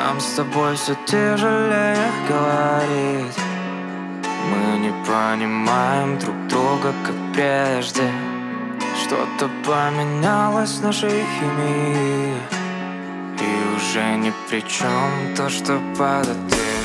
Нам с тобой все тяжелее говорить. Мы не понимаем друг друга, как прежде. Что-то поменялось в нашей химии, и уже ни при чем то, что подтверждает.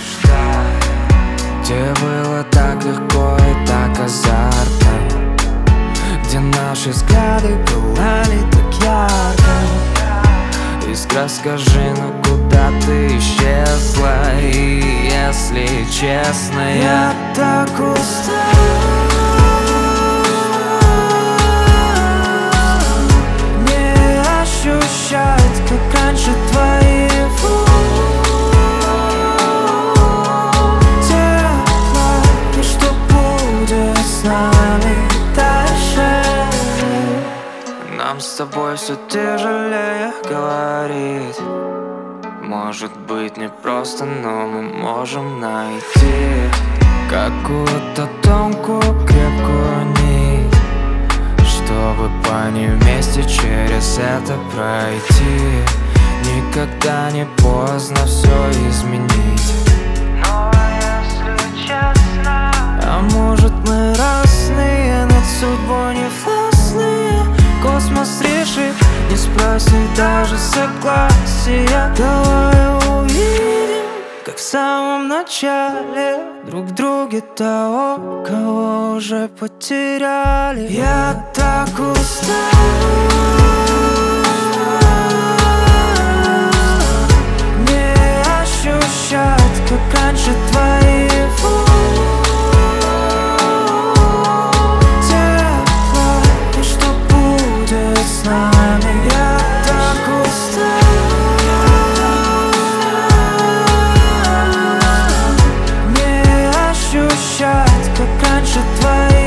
Где было так легко и так азартно, где наши взгляды пылали так ярко. Искра, скажи, ну куда ты исчезла? И если честно, я так устал не ощущать, как раньше твоего тепла. И что будет с нами дальше? Нам с тобой все тяжелее говорить. Может быть не просто, но мы можем найти какую-то тонкую, крепкую нить, чтобы по ней вместе через это пройти. Никогда не поздно все изменить. Но если честно, а может мы разные, над судьбой не властные. Космос решит, не спросив даже согласия. Давай увидим, как в самом начале, друг в друге того, кого уже потеряли. Я так устал не ощущать, как раньше твоего тепла. И что будет с нами? Я так устал не ощущать, как раньше твоего